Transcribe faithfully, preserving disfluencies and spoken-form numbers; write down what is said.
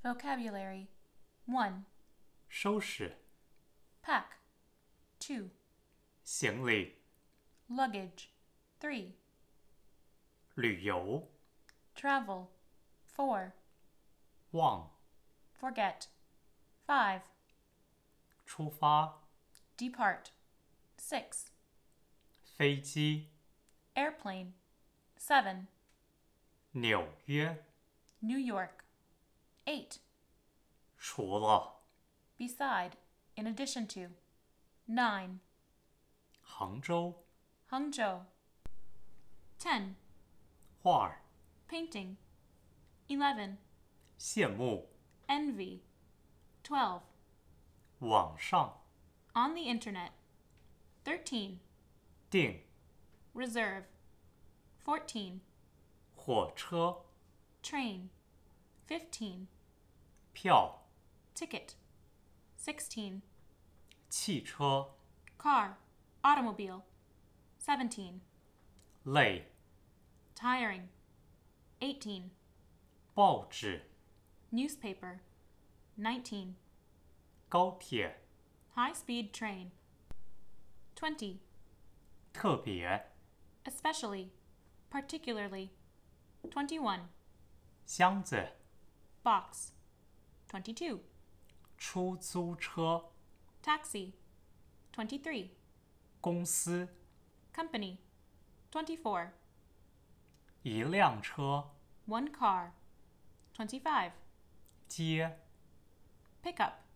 Vocabulary. one. 收拾 Pack. two. 行李 Luggage. three. 旅游 Travel. four. 忘 Forget. five. 出发 Depart. six. 飞机 Airplane. seven. 纽约 New York. eight. 除了 Beside. In addition to. nine. 杭州 Hangzhou. ten. 画儿 Painting. eleven. 羡慕 Envy. twelve. 网上 On the internet. thirteen. 订 Reserve. fourteen. 火车 Train. fifteen. 票 Ticket. sixteen. 汽车 Car. Automobile. seventeen. 累 Tiring. eighteen. 报纸 Newspaper. nineteen. 高铁 High-speed train. twenty. 特别 Especially. Particularly. twenty-one. 箱子 Box. twenty-two. 出租车 Taxi. twenty-three. 公司 Company. twenty-four. 一辆车 One car. twenty-five. 接 Pickup.